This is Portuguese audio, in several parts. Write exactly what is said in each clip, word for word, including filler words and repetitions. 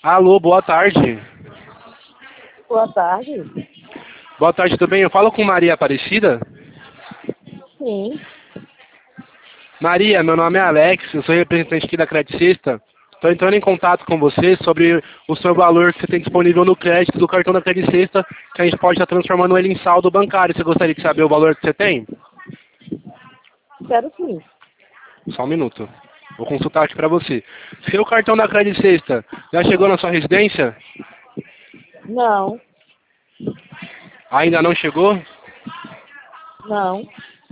Alô, boa tarde. Boa tarde. Boa tarde, tudo bem? Eu falo com Maria Aparecida? Sim. Maria, meu nome é Alex, eu sou representante aqui da Credit Sexta. Estou entrando em contato com você sobre o seu valor que você tem disponível no crédito do cartão da Credit Sexta, que a gente pode estar transformando ele em saldo bancário. Você gostaria de saber o valor que você tem? Quero sim. Só um minuto. Vou consultar aqui para você. Seu cartão da Credit Sexta já chegou na sua residência? Não. Ainda não chegou? Não.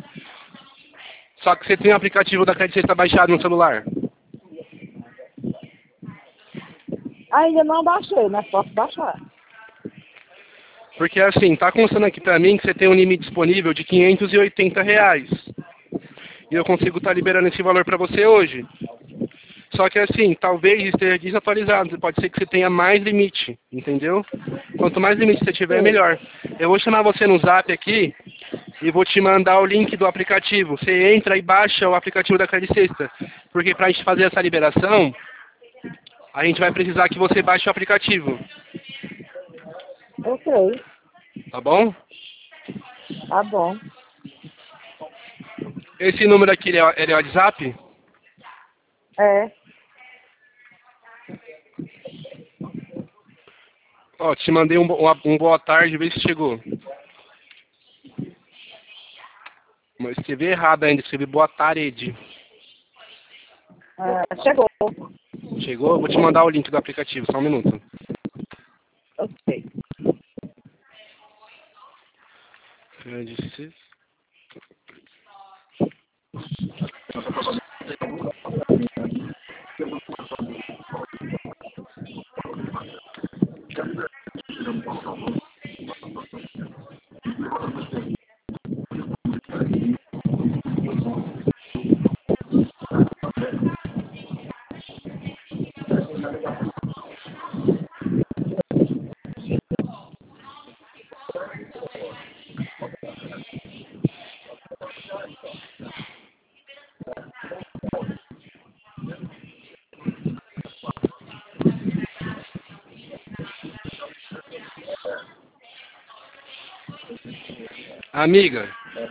Só que você tem o aplicativo da Credit Sexta baixado no celular. Ainda não baixei, mas posso baixar. Porque assim, tá constando aqui pra mim que você tem um limite disponível de quinhentos e oitenta reais. E eu consigo estar liberando esse valor pra você hoje. Só que assim, talvez esteja desatualizado. Pode ser que você tenha mais limite, entendeu? Quanto mais limite você tiver, Sim. melhor. Eu vou chamar você no zap aqui e vou te mandar o link do aplicativo. Você entra e baixa o aplicativo da Credit Sexta. Porque pra gente fazer essa liberação, a gente vai precisar que você baixe o aplicativo. Ok. Tá bom? Tá bom. Esse número aqui, ele é, ele é WhatsApp? É. Ó, te mandei um, bo- um boa tarde, vê se chegou. Mas escrevi errado ainda, escrevi boa tarde. É, chegou. Chegou? Vou te mandar o link do aplicativo, só um minuto. Ok. Amiga,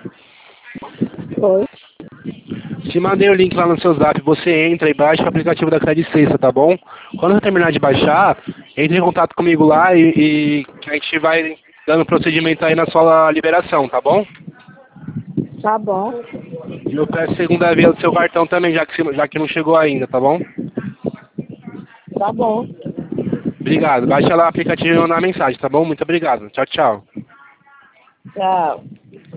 Foi. te mandei o link lá no seu zap. Você entra e baixa o aplicativo da Credit Sexta, tá bom? Quando você terminar de baixar, entre em contato comigo lá e, e a gente vai dando procedimento aí na sua liberação, tá bom? Tá bom. E eu peço segunda via do seu cartão também, já que, se- já que não chegou ainda, tá bom? Tá bom. Obrigado. Baixa lá o aplicativo e manda uma mensagem, tá bom? Muito obrigado. Tchau, tchau. Tchau.